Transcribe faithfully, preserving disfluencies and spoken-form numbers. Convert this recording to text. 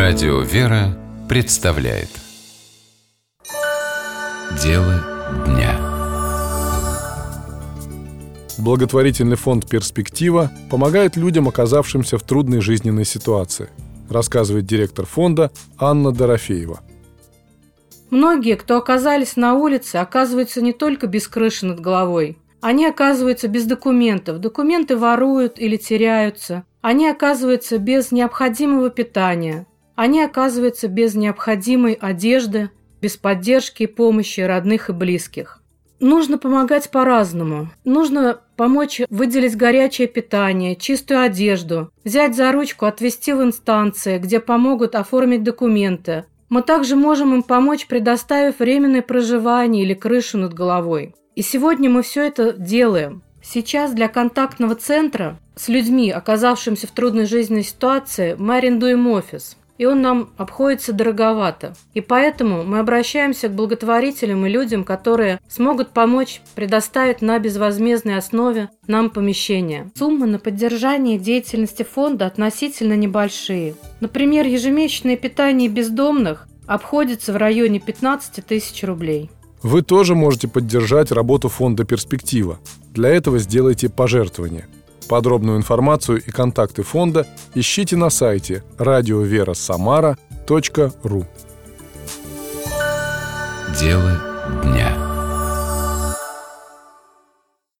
Радио «Вера» представляет Дело дня. Благотворительный фонд «Перспектива» помогает людям, оказавшимся в трудной жизненной ситуации, рассказывает директор фонда Анна Дорофеева. Многие, кто оказались на улице, оказываются не только без крыши над головой. Они оказываются без документов. Документы воруют или теряются. Они оказываются без необходимого питания. Они оказываются без необходимой одежды, без поддержки и помощи родных и близких. Нужно помогать по-разному. Нужно помочь выделить горячее питание, чистую одежду, взять за ручку, отвезти в инстанции, где помогут оформить документы. Мы также можем им помочь, предоставив временное проживание или крышу над головой. И сегодня мы все это делаем. Сейчас для контактного центра с людьми, оказавшимися в трудной жизненной ситуации, мы арендуем офис. И он нам обходится дороговато. И поэтому мы обращаемся к благотворителям и людям, которые смогут помочь предоставить на безвозмездной основе нам помещение. Суммы на поддержание деятельности фонда относительно небольшие. Например, ежемесячное питание бездомных обходится в районе пятнадцать тысяч рублей. Вы тоже можете поддержать работу фонда «Перспектива». Для этого сделайте пожертвование. Подробную информацию и контакты фонда ищите на сайте радиовера самара точка ру. Дело дня.